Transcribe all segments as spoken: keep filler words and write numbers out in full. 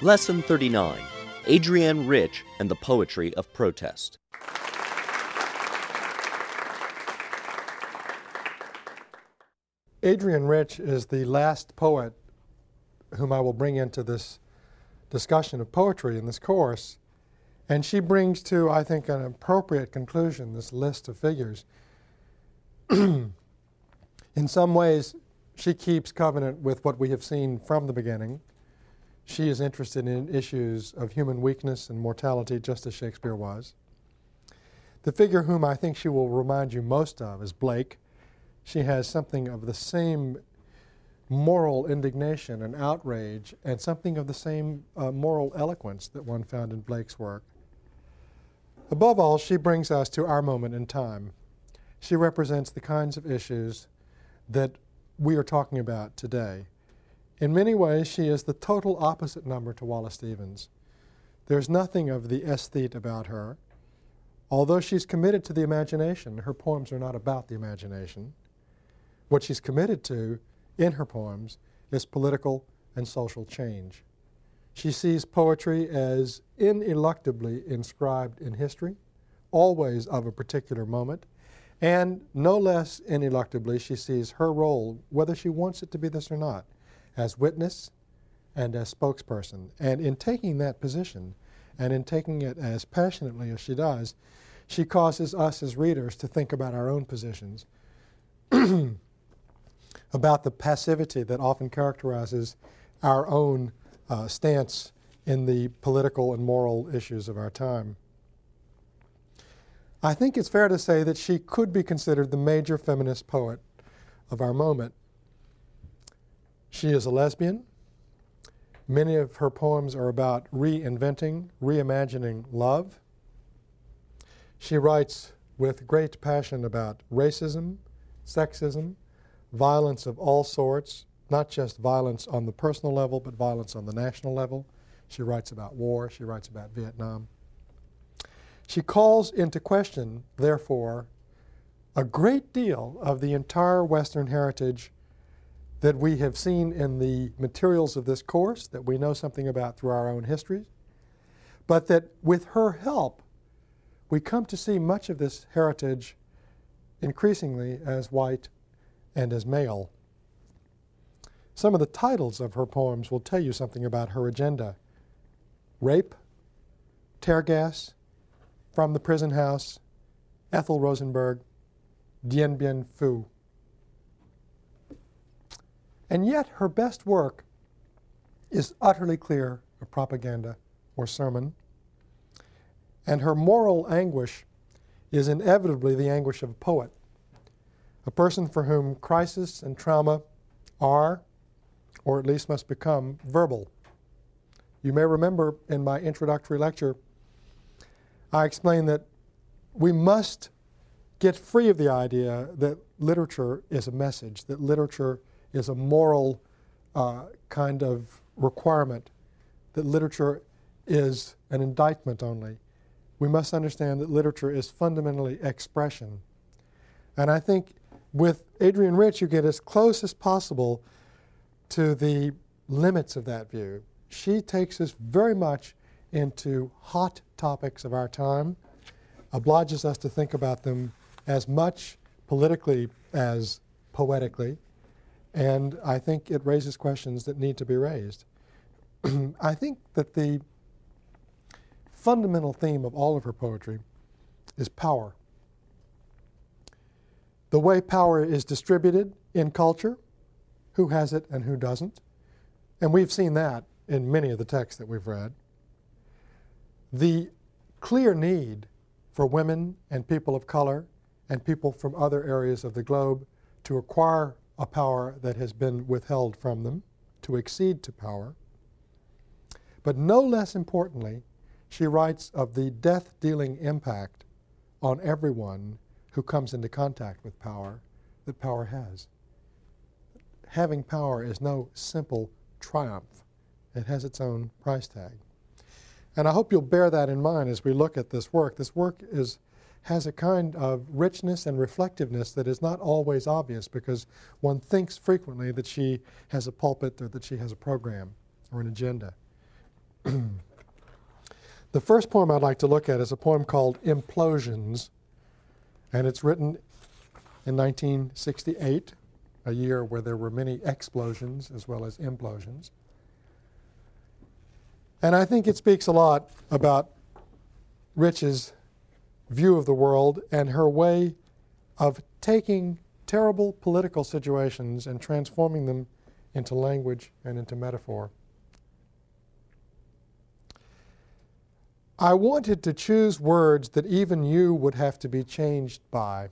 Lesson thirty-nine, Adrienne Rich and the Poetry of Protest. Adrienne Rich is the last poet whom I will bring into this discussion of poetry in this course, and she brings to, I think, an appropriate conclusion this list of figures. In some ways, she keeps covenant with what we have seen from the beginning. She is interested in issues of human weakness and mortality, just as Shakespeare was. The figure whom I think she will remind you most of is Blake. She has something of the same moral indignation and outrage and something of the same uh, moral eloquence that one found in Blake's work. Above all, she brings us to our moment in time. She represents the kinds of issues that we are talking about today. In many ways, she is the total opposite number to Wallace Stevens. There's nothing of the aesthete about her. Although she's committed to the imagination, her poems are not about the imagination. What she's committed to in her poems is political and social change. She sees poetry as ineluctably inscribed in history, always of a particular moment, and no less ineluctably she sees her role, whether she wants it to be this or not, as witness and as spokesperson. And in taking that position, and in taking it as passionately as she does, she causes us as readers to think about our own positions, about the passivity that often characterizes our own uh, stance in the political and moral issues of our time. I think it's fair to say that she could be considered the major feminist poet of our moment. She is a lesbian. Many of her poems are about reinventing, reimagining love. She writes with great passion about racism, sexism, violence of all sorts, not just violence on the personal level, but violence on the national level. She writes about war. She writes about Vietnam. She calls into question, therefore, a great deal of the entire Western heritage that we have seen in the materials of this course, that we know something about through our own histories, but that with her help, we come to see much of this heritage increasingly as white and as male. Some of the titles of her poems will tell you something about her agenda. Rape, Tear Gas, From the Prison House, Ethel Rosenberg, Dien Bien Phu. And yet her best work is utterly clear of propaganda or sermon, and her moral anguish is inevitably the anguish of a poet, a person for whom crisis and trauma are, or at least must become, verbal. You may remember in my introductory lecture, I explained that we must get free of the idea that literature is a message, that literature is a moral uh, kind of requirement, that literature is an indictment only. We must understand that literature is fundamentally expression. And I think with Adrienne Rich, you get as close as possible to the limits of that view. She takes us very much into hot topics of our time, obliges us to think about them as much politically as poetically, and I think it raises questions that need to be raised. I think that the fundamental theme of all of her poetry is power. The way power is distributed in culture, who has it and who doesn't, and we've seen that in many of the texts that we've read. The clear need for women and people of color and people from other areas of the globe to acquire a power that has been withheld from them, to accede to power. But no less importantly, she writes of the death-dealing impact on everyone who comes into contact with power that power has. Having power is no simple triumph. It has its own price tag. And I hope you'll bear that in mind as we look at this work. This work is, has a kind of richness and reflectiveness that is not always obvious, because one thinks frequently that she has a pulpit or that she has a program or an agenda. The first poem I'd like to look at is a poem called Implosions, and it's written in nineteen sixty-eight, a year where there were many explosions as well as implosions. And I think it speaks a lot about Rich's view of the world and her way of taking terrible political situations and transforming them into language and into metaphor. I wanted to choose words that even you would have to be changed by.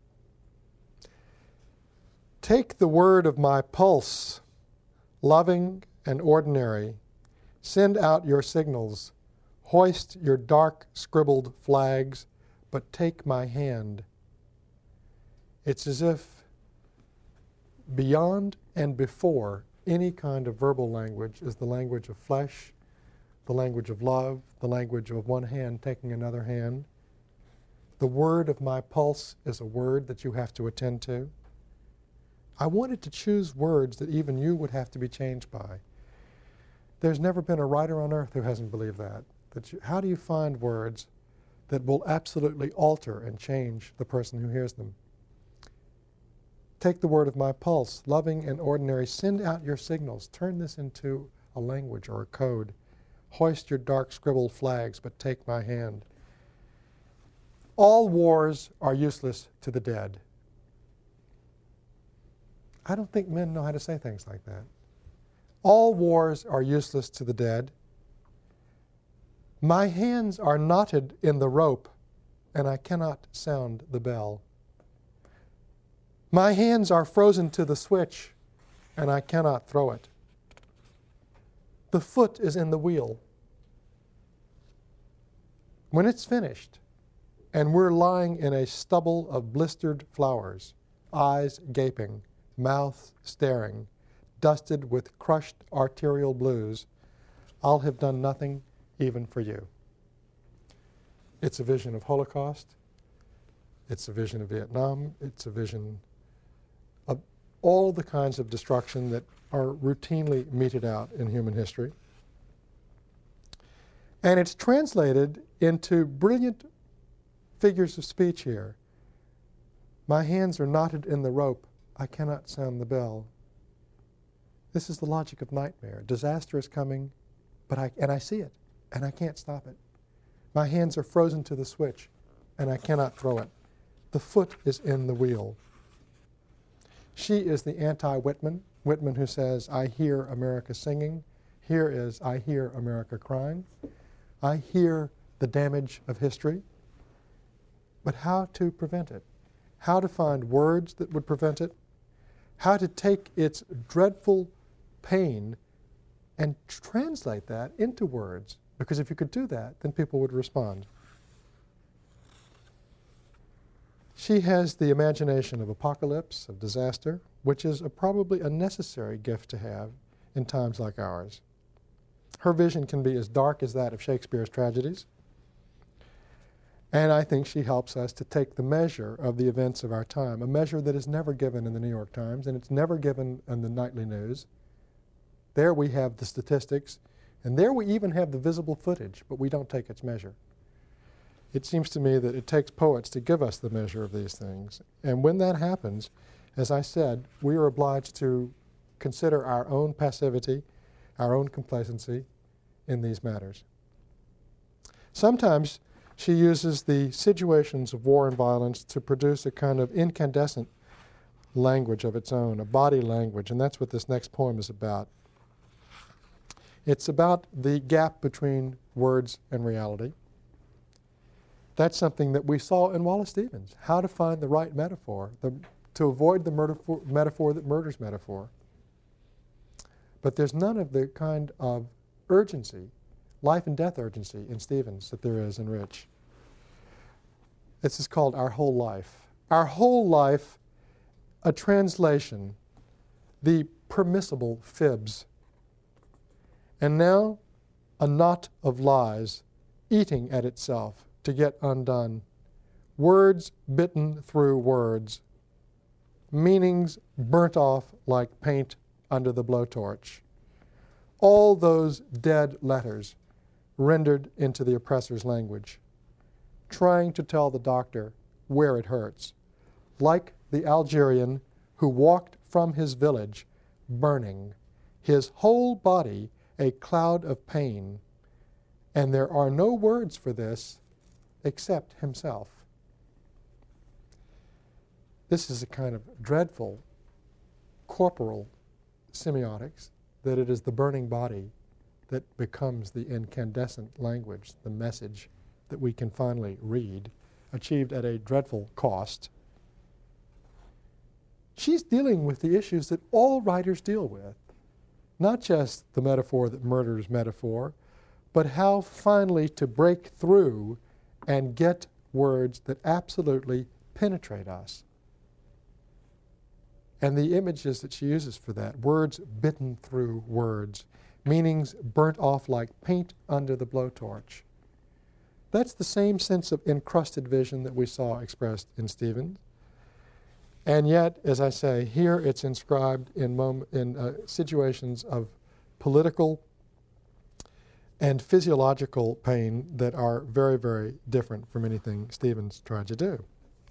Take the word of my pulse, loving and ordinary. Send out your signals. Hoist your dark scribbled flags, but take my hand. It's as if beyond and before any kind of verbal language is the language of flesh, the language of love, the language of one hand taking another hand. The word of my pulse is a word that you have to attend to. I wanted to choose words that even you would have to be changed by. There's never been a writer on earth who hasn't believed that. that you, how do you find words that will absolutely alter and change the person who hears them? Take the word of my pulse, loving and ordinary. Send out your signals. Turn this into a language or a code. Hoist your dark scribbled flags, but take my hand. All wars are useless to the dead. I don't think men know how to say things like that. All wars are useless to the dead. My hands are knotted in the rope, and I cannot sound the bell. My hands are frozen to the switch, and I cannot throw it. The foot is in the wheel. When it's finished, and we're lying in a stubble of blistered flowers, eyes gaping, mouth staring, dusted with crushed arterial blues, I'll have done nothing even for you. It's a vision of Holocaust. It's a vision of Vietnam. It's a vision of all the kinds of destruction that are routinely meted out in human history. And it's translated into brilliant figures of speech here. My hands are knotted in the rope. I cannot sound the bell. This is the logic of nightmare. Disaster is coming, but I, and I see it, and I can't stop it. My hands are frozen to the switch, and I cannot throw it. The foot is in the wheel. She is the anti-Whitman, Whitman who says, I hear America singing. Here is, I hear America crying. I hear the damage of history. But how to prevent it? How to find words that would prevent it? How to take its dreadful pain and translate that into words? Because if you could do that, then people would respond. She has the imagination of apocalypse, of disaster, which is a, probably a necessary gift to have in times like ours. Her vision can be as dark as that of Shakespeare's tragedies. And I think she helps us to take the measure of the events of our time, a measure that is never given in the New York Times, and it's never given in the nightly news. There we have the statistics, and there we even have the visible footage, but we don't take its measure. It seems to me that it takes poets to give us the measure of these things. And when that happens, as I said, we are obliged to consider our own passivity, our own complacency in these matters. Sometimes she uses the situations of war and violence to produce a kind of incandescent language of its own, a body language, and that's what this next poem is about. It's about the gap between words and reality. That's something that we saw in Wallace Stevens, how to find the right metaphor, the, to avoid the metaphor, metaphor that murders metaphor. But there's none of the kind of urgency, life and death urgency in Stevens that there is in Rich. This is called Our Whole Life. Our Whole Life, a translation, the permissible fibs. And now a knot of lies eating at itself to get undone. Words bitten through words. Meanings burnt off like paint under the blowtorch. All those dead letters rendered into the oppressor's language, trying to tell the doctor where it hurts, like the Algerian who walked from his village burning, his whole body a cloud of pain, and there are no words for this except himself. This is a kind of dreadful corporal semiotics, that it is the burning body that becomes the incandescent language, the message that we can finally read, achieved at a dreadful cost. She's dealing with the issues that all writers deal with, not just the metaphor that murders metaphor, but how finally to break through and get words that absolutely penetrate us. And the images that she uses for that, words bitten through words, meanings burnt off like paint under the blowtorch. That's the same sense of encrusted vision that we saw expressed in Stevens. And yet, as I say, here it's inscribed in, mom- in uh, situations of political and physiological pain that are very, very different from anything Stevens tried to do.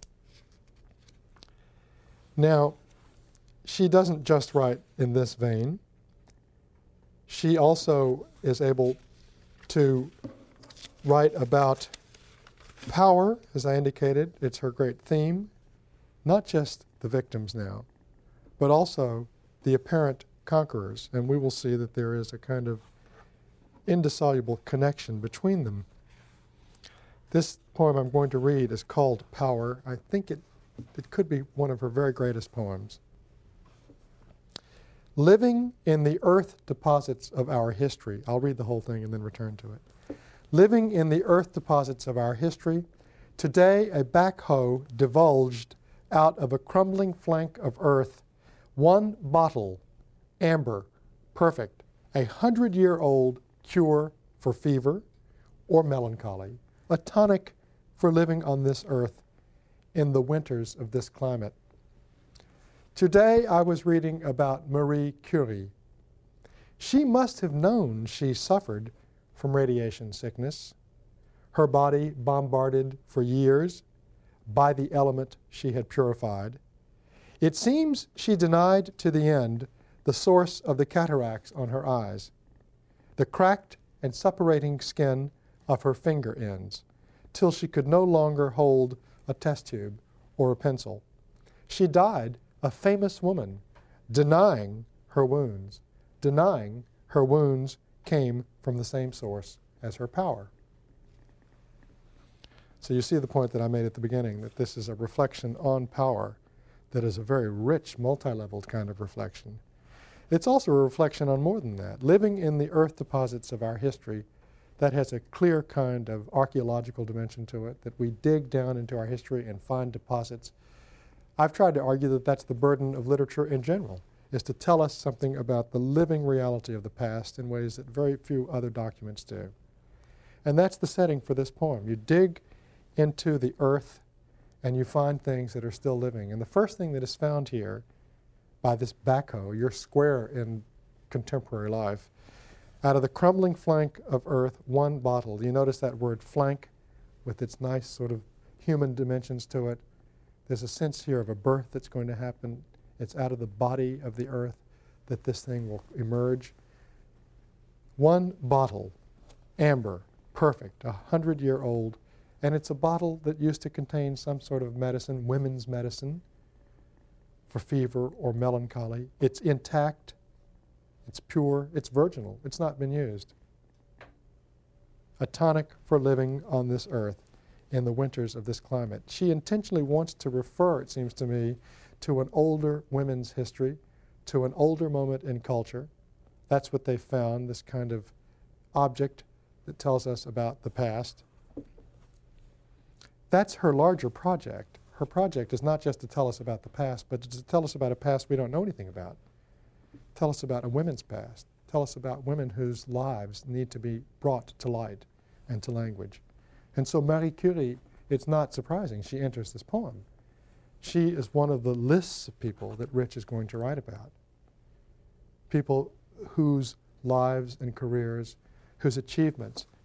Now, she doesn't just write in this vein. She also is able to write about power, as I indicated. It's her great theme. Not just the victims now, but also the apparent conquerors. And we will see that there is a kind of indissoluble connection between them. This poem I'm going to read is called Power. I think it, it could be one of her very greatest poems. Living in the earth deposits of our history. I'll read the whole thing and then return to it. Living in the earth deposits of our history, today a backhoe divulged out of a crumbling flank of earth one bottle, amber, perfect, a hundred-year-old cure for fever or melancholy, a tonic for living on this earth in the winters of this climate. Today I was reading about Marie Curie. She must have known she suffered from radiation sickness, her body bombarded for years by the element she had purified. It seems she denied to the end the source of the cataracts on her eyes, the cracked and suppurating skin of her finger ends, till she could no longer hold a test tube or a pencil. She died a famous woman, denying her wounds, denying her wounds came from the same source as her power. So you see the point that I made at the beginning, that this is a reflection on power that is a very rich, multi-leveled kind of reflection. It's also a reflection on more than that. Living in the earth deposits of our history, that has a clear kind of archaeological dimension to it, that we dig down into our history and find deposits. I've tried to argue that that's the burden of literature in general, is to tell us something about the living reality of the past in ways that very few other documents do. And that's the setting for this poem. You dig into the earth and you find things that are still living. And the first thing that is found here by this backhoe, your square in contemporary life, out of the crumbling flank of earth, one bottle. You notice that word flank with its nice sort of human dimensions to it. There's a sense here of a birth that's going to happen. It's out of the body of the earth that this thing will emerge. One bottle, amber, perfect, a hundred-year-old, and it's a bottle that used to contain some sort of medicine, women's medicine, for fever or melancholy. It's intact, it's pure, it's virginal, it's not been used. A tonic for living on this earth in the winters of this climate. She intentionally wants to refer, it seems to me, to an older women's history, to an older moment in culture. That's what they found, this kind of object that tells us about the past. That's her larger project. Her project is not just to tell us about the past, but to tell us about a past we don't know anything about. Tell us about a women's past. Tell us about women whose lives need to be brought to light and to language. And so Marie Curie, it's not surprising she enters this poem. She is one of the lists of people that Rich is going to write about. People whose lives and careers, whose achievements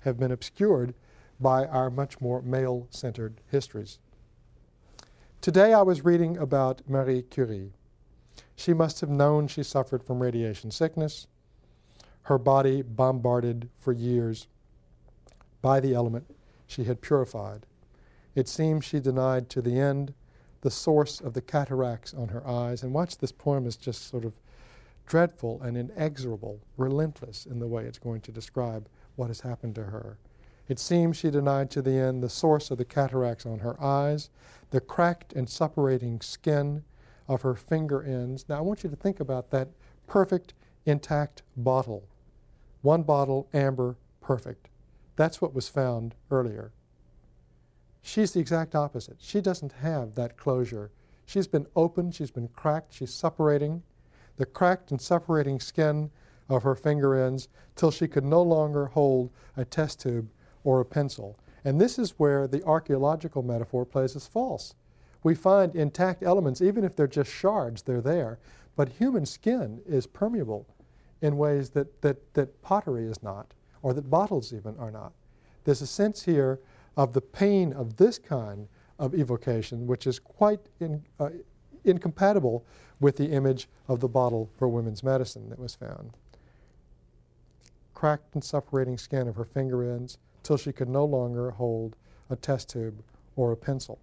have been obscured by our much more male-centered histories. Today I was reading about Marie Curie. She must have known she suffered from radiation sickness, her body bombarded for years by the element she had purified. It seems she denied to the end the source of the cataracts on her eyes. And watch, this poem is just sort of dreadful and inexorable, relentless in the way it's going to describe what has happened to her. It seems she denied to the end the source of the cataracts on her eyes, the cracked and suppurating skin of her finger ends. Now I want you to think about that perfect, intact bottle. One bottle, amber, perfect. That's what was found earlier. She's the exact opposite. She doesn't have that closure. She's been opened, she's been cracked, she's suppurating. The cracked and suppurating skin of her finger ends till she could no longer hold a test tube or a pencil. And this is where the archaeological metaphor plays us false. We find intact elements, even if they're just shards, they're there. But human skin is permeable in ways that, that, that pottery is not, or that bottles even are not. There's a sense here of the pain of this kind of evocation, which is quite in, uh, incompatible with the image of the bottle for women's medicine that was found. Cracked and suppurating skin of her finger ends till she could no longer hold a test tube or a pencil.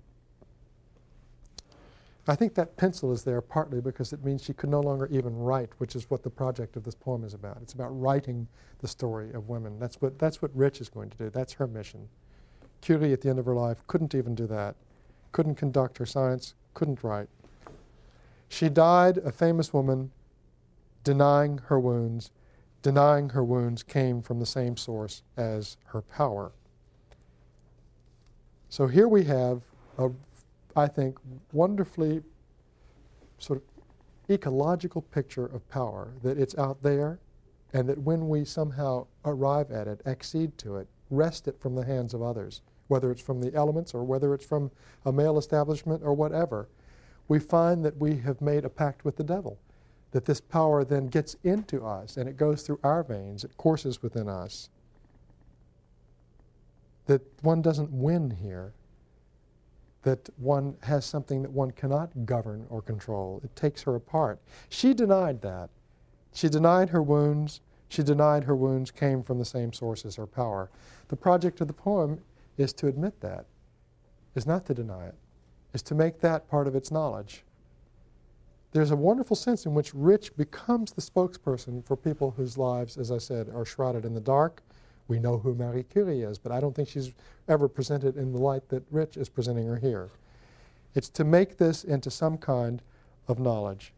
I think that pencil is there partly because it means she could no longer even write, which is what the project of this poem is about. It's about writing the story of women. That's what, that's what Rich is going to do. That's her mission. Curie, at the end of her life, couldn't even do that. Couldn't conduct her science, couldn't write. She died a famous woman, denying her wounds. Denying her wounds came from the same source as her power. So here we have a, I think, wonderfully sort of ecological picture of power, that it's out there, and that when we somehow arrive at it, accede to it, wrest it from the hands of others, whether it's from the elements or whether it's from a male establishment or whatever, we find that we have made a pact with the devil, that this power then gets into us and it goes through our veins, it courses within us, that one doesn't win here, that one has something that one cannot govern or control. It takes her apart. She denied that. She denied her wounds. She denied her wounds came from the same source as her power. The project of the poem is to admit that, is not to deny it, is to make that part of its knowledge. There's a wonderful sense in which Rich becomes the spokesperson for people whose lives, as I said, are shrouded in the dark. We know who Marie Curie is, but I don't think she's ever presented in the light that Rich is presenting her here. It's to make this into some kind of knowledge.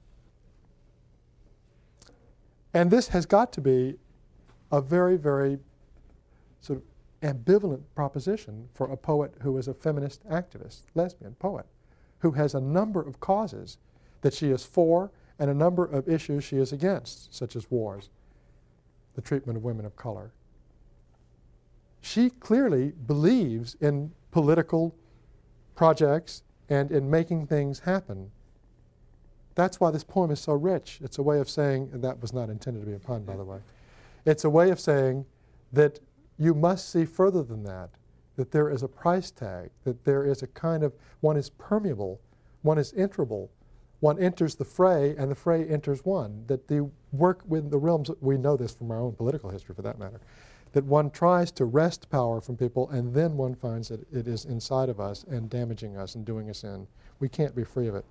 And this has got to be a very, very sort of ambivalent proposition for a poet who is a feminist activist, lesbian poet, who has a number of causes that she is for and a number of issues she is against, such as wars, the treatment of women of color. She clearly believes in political projects and in making things happen. That's why this poem is so rich. It's a way of saying, and that was not intended to be a pun, by the way, it's a way of saying that you must see further than that, that there is a price tag, that there is a kind of, one is permeable, one is enterable, one enters the fray and the fray enters one, that the work within the realms, we know this from our own political history for that matter, that one tries to wrest power from people and then one finds that it is inside of us and damaging us and doing us in. We can't be free of it.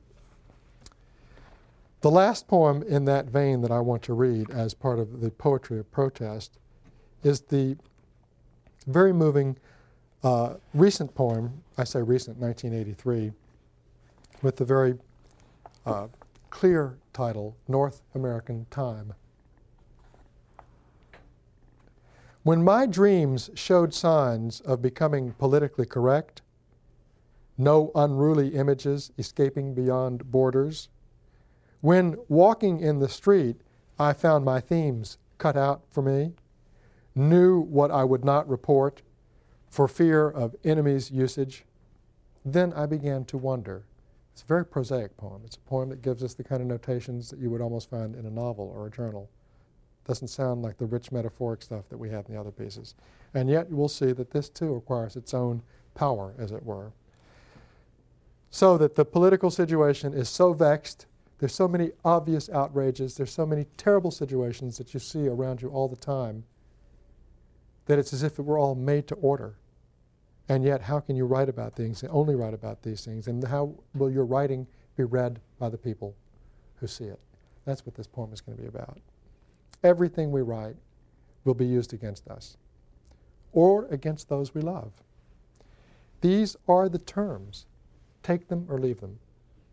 The last poem in that vein that I want to read as part of the poetry of protest is the very moving uh, recent poem, I say recent, nineteen eighty-three, with the very uh, clear title, North American Time. When my dreams showed signs of becoming politically correct, no unruly images escaping beyond borders, when walking in the street I found my themes cut out for me, knew what I would not report for fear of enemies' usage, then I began to wonder. It's a very prosaic poem. It's a poem that gives us the kind of notations that you would almost find in a novel or a journal. Doesn't sound like the rich metaphoric stuff that we have in the other pieces. And yet we'll see that this too acquires its own power, as it were. So that the political situation is so vexed, there's so many obvious outrages, there's so many terrible situations that you see around you all the time, that it's as if it were all made to order. And yet, how can you write about things and only write about these things? And how will your writing be read by the people who see it? That's what this poem is going to be about. Everything we write will be used against us or against those we love. These are the terms. Take them or leave them.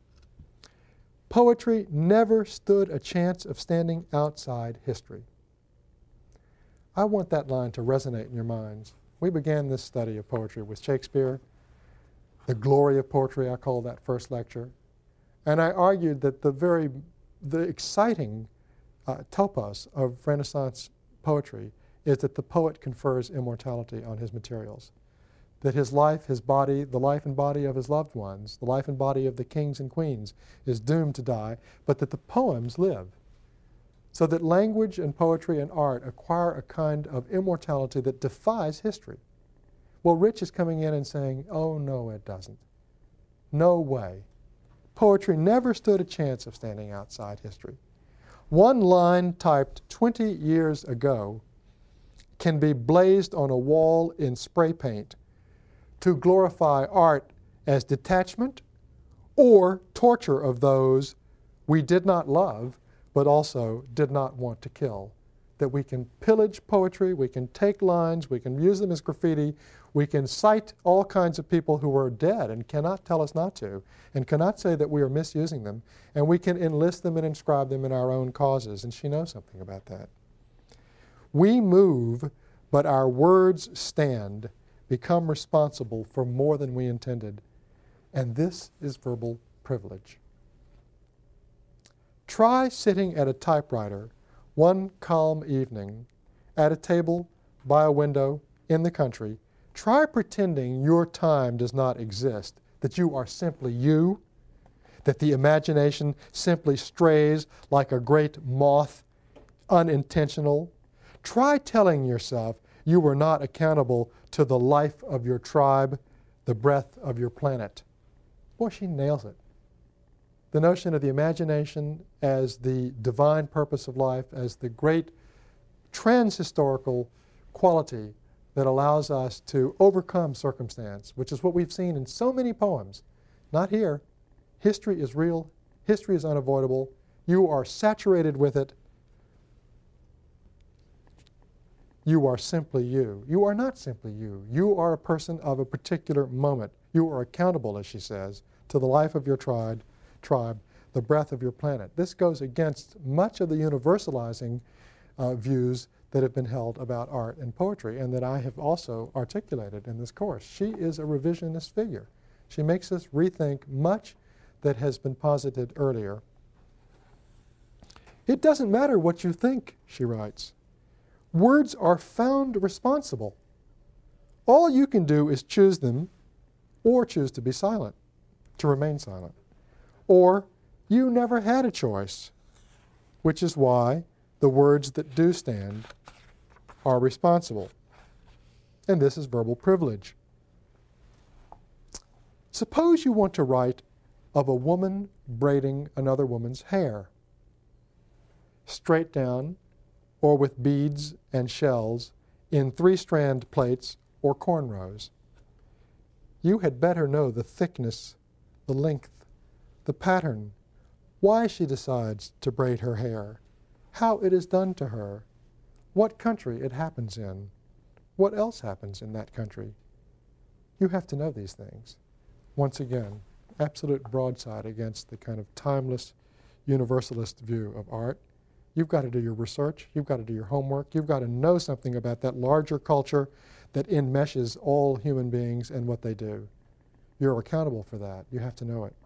Poetry never stood a chance of standing outside history. I want that line to resonate in your minds. We began this study of poetry with Shakespeare, the glory of poetry, I call that first lecture. And I argued that the very, the exciting uh, topos of Renaissance poetry is that the poet confers immortality on his materials. That his life, his body, the life and body of his loved ones, the life and body of the kings and queens is doomed to die, but that the poems live. So that language and poetry and art acquire a kind of immortality that defies history. Well, Rich is coming in and saying, oh, no, it doesn't. No way. Poetry never stood a chance of standing outside history. One line typed twenty years ago can be blazed on a wall in spray paint to glorify art as detachment or torture of those we did not love but also did not want to kill. That we can pillage poetry, we can take lines, we can use them as graffiti, we can cite all kinds of people who are dead and cannot tell us not to, and cannot say that we are misusing them, and we can enlist them and inscribe them in our own causes, and she knows something about that. We move, but our words stand, become responsible for more than we intended, and this is verbal privilege. Try sitting at a typewriter one calm evening at a table by a window in the country. Try pretending your time does not exist, that you are simply you, that the imagination simply strays like a great moth, unintentional. Try telling yourself you were not accountable to the life of your tribe, the breath of your planet. Boy, she nails it. The notion of the imagination as the divine purpose of life, as the great trans-historical quality that allows us to overcome circumstance, which is what we've seen in so many poems. Not here. History is real. History is unavoidable. You are saturated with it. You are simply you. You are not simply you. You are a person of a particular moment. You are accountable, as she says, to the life of your tribe, tribe, the breath of your planet. This goes against much of the universalizing uh, views that have been held about art and poetry and that I have also articulated in this course. She is a revisionist figure. She makes us rethink much that has been posited earlier. It doesn't matter what you think, she writes. Words are found responsible. All you can do is choose them or choose to be silent, to remain silent. Or you never had a choice, which is why the words that do stand are responsible. And this is verbal privilege. Suppose you want to write of a woman braiding another woman's hair, straight down or with beads and shells in three-strand plaits or cornrows. You had better know the thickness, the length, the pattern, why she decides to braid her hair, how it is done to her, what country it happens in, what else happens in that country. You have to know these things. Once again, absolute broadside against the kind of timeless universalist view of art. You've got to do your research, you've got to do your homework, you've got to know something about that larger culture that enmeshes all human beings and what they do. You're accountable for that. You have to know it.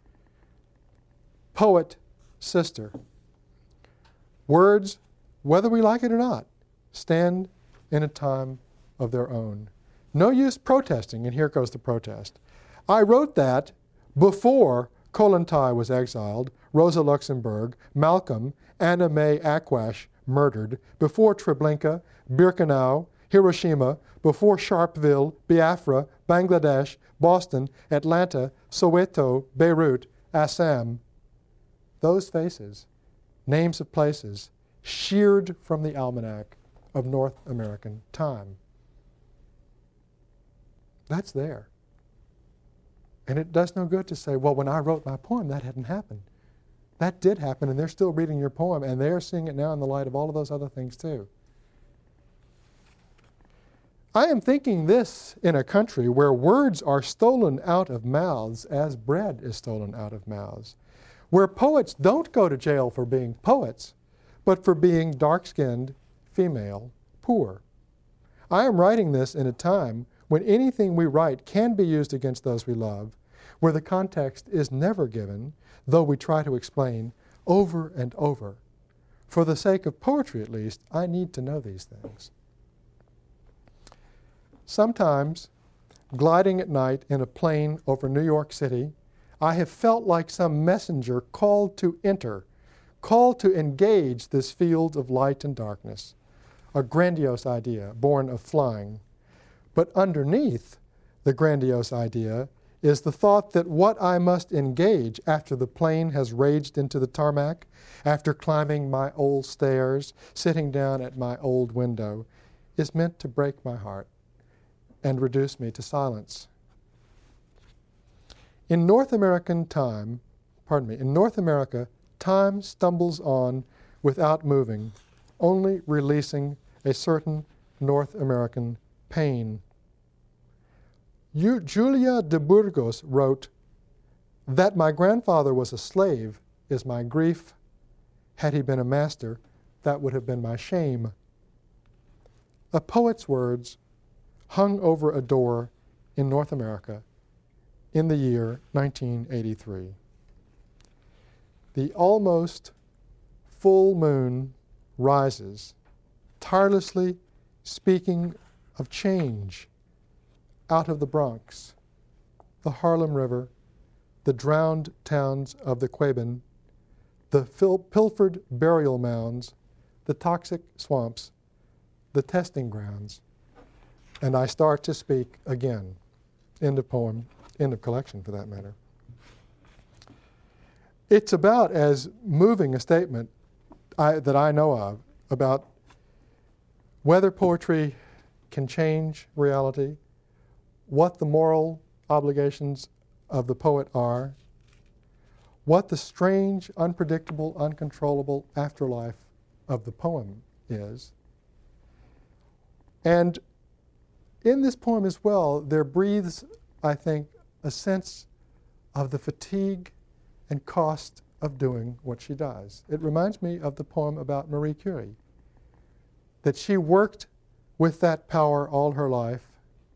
Poet, sister. Words, whether we like it or not, stand in a time of their own. No use protesting, and here goes the protest. I wrote that before Kollontai was exiled, Rosa Luxemburg, Malcolm, Anna Mae Aquash murdered, before Treblinka, Birkenau, Hiroshima, before Sharpeville, Biafra, Bangladesh, Boston, Atlanta, Soweto, Beirut, Assam. Those faces, names of places, sheared from the almanac of North American time. That's there. And it does no good to say, well, when I wrote my poem, that hadn't happened. That did happen, and they're still reading your poem, and they're seeing it now in the light of all of those other things too. I am thinking this in a country where words are stolen out of mouths as bread is stolen out of mouths, where poets don't go to jail for being poets, but for being dark-skinned, female, poor. I am writing this in a time when anything we write can be used against those we love, where the context is never given, though we try to explain over and over. For the sake of poetry, at least, I need to know these things. Sometimes, gliding at night in a plane over New York City, I have felt like some messenger called to enter, called to engage this field of light and darkness, a grandiose idea born of flying. But underneath the grandiose idea is the thought that what I must engage after the plane has raged into the tarmac, after climbing my old stairs, sitting down at my old window, is meant to break my heart and reduce me to silence. In North American time, pardon me, in North America, time stumbles on without moving, only releasing a certain North American pain. Julia de Burgos wrote, "That my grandfather was a slave is my grief. Had he been a master, that would have been my shame." A poet's words hung over a door in North America in the year nineteen eighty-three. The almost full moon rises, tirelessly speaking of change out of the Bronx, the Harlem River, the drowned towns of the Quaban, the fil- pilfered burial mounds, the toxic swamps, the testing grounds. And I start to speak again. End of poem, end of collection for that matter. It's about as moving a statement I, that I know of about whether poetry can change reality, what the moral obligations of the poet are, what the strange, unpredictable, uncontrollable afterlife of the poem is. And in this poem as well, there breathes, I think, a sense of the fatigue and cost of doing what she does. It reminds me of the poem about Marie Curie, that she worked with that power all her life,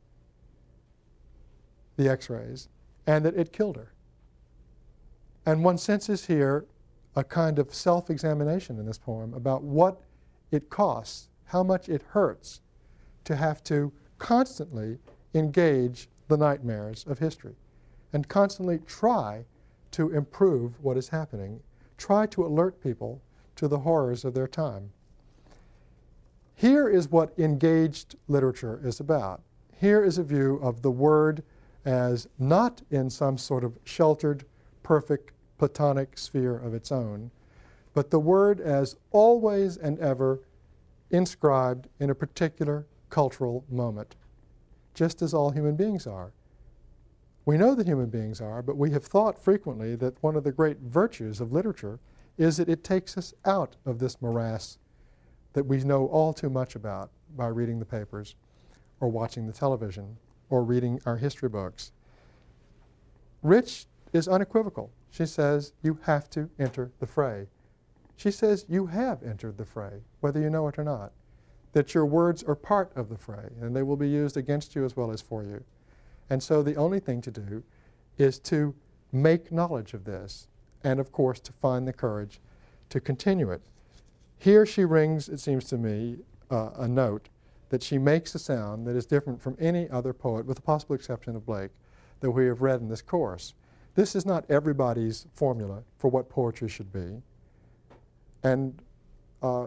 the X-rays, and that it killed her. And one senses here a kind of self-examination in this poem about what it costs, how much it hurts to have to constantly engage the nightmares of history and constantly try to improve what is happening, try to alert people to the horrors of their time. Here is what engaged literature is about. Here is a view of the word as not in some sort of sheltered, perfect, platonic sphere of its own, but the word as always and ever inscribed in a particular cultural moment, just as all human beings are. We know that human beings are, but we have thought frequently that one of the great virtues of literature is that it takes us out of this morass that we know all too much about by reading the papers or watching the television or reading our history books. Rich is unequivocal. She says, you have to enter the fray. She says, you have entered the fray, whether you know it or not, that your words are part of the fray, and they will be used against you as well as for you. And so the only thing to do is to make knowledge of this, and of course to find the courage to continue it. Here she rings, it seems to me, uh, a note that she makes a sound that is different from any other poet, with the possible exception of Blake, that we have read in this course. This is not everybody's formula for what poetry should be. And uh,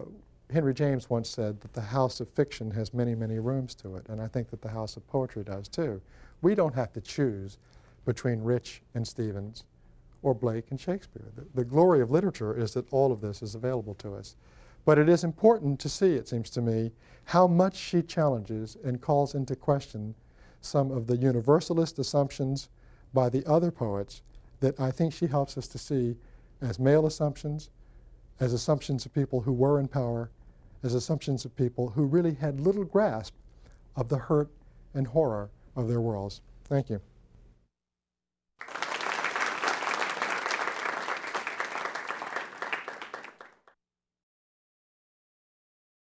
Henry James once said that the house of fiction has many, many rooms to it, and I think that the house of poetry does too. We don't have to choose between Rich and Stevens or Blake and Shakespeare. The, the glory of literature is that all of this is available to us. But it is important to see, it seems to me, how much she challenges and calls into question some of the universalist assumptions by the other poets that I think she helps us to see as male assumptions, as assumptions of people who were in power, as assumptions of people who really had little grasp of the hurt and horror of their worlds. Thank you.